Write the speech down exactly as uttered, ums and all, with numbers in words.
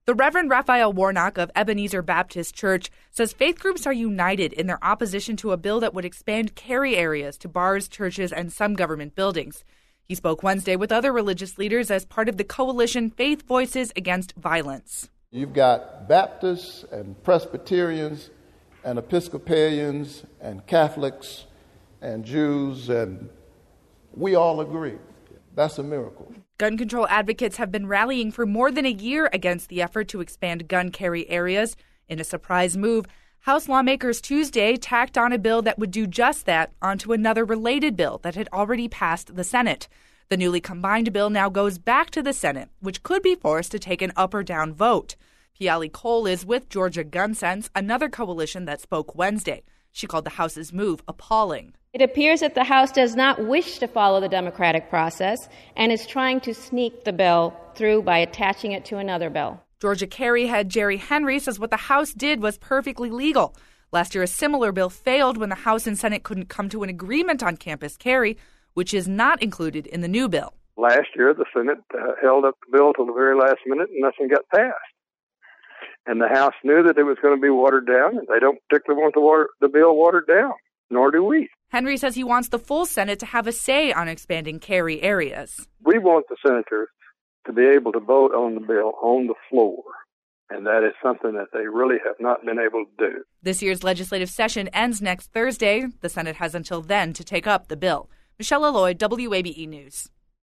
The Reverend Raphael Warnock of Ebenezer Baptist Church says faith groups are united in their opposition to a bill that would expand carry areas to bars, churches, and some government buildings. He spoke Wednesday with other religious leaders as part of the coalition Faith Voices Against Violence. You've got Baptists and Presbyterians and Episcopalians and Catholics and Jews, and we all agree. That's a miracle. Gun control advocates have been rallying for more than a year against the effort to expand gun carry areas. In a surprise move, House lawmakers Tuesday tacked on a bill that would do just that onto another related bill that had already passed the Senate. The newly combined bill now goes back to the Senate, which could be forced to take an up or down vote. Piali Cole is with Georgia Gun Sense, another coalition that spoke Wednesday. She called the House's move appalling. It appears that the House does not wish to follow the democratic process and is trying to sneak the bill through by attaching it to another bill. Georgia Carry head Jerry Henry says what the House did was perfectly legal. Last year, a similar bill failed when the House and Senate couldn't come to an agreement on campus carry, which is not included in the new bill. Last year, the Senate uh, held up the bill till the very last minute and nothing got passed. And the House knew that it was going to be watered down, and they don't particularly want the, water, the bill watered down, nor do we. Henry says he wants the full Senate to have a say on expanding carry areas. We want the senators to be able to vote on the bill on the floor, and that is something that they really have not been able to do. This year's legislative session ends next Thursday. The Senate has until then to take up the bill. Michelle Lloyd, W A B E News.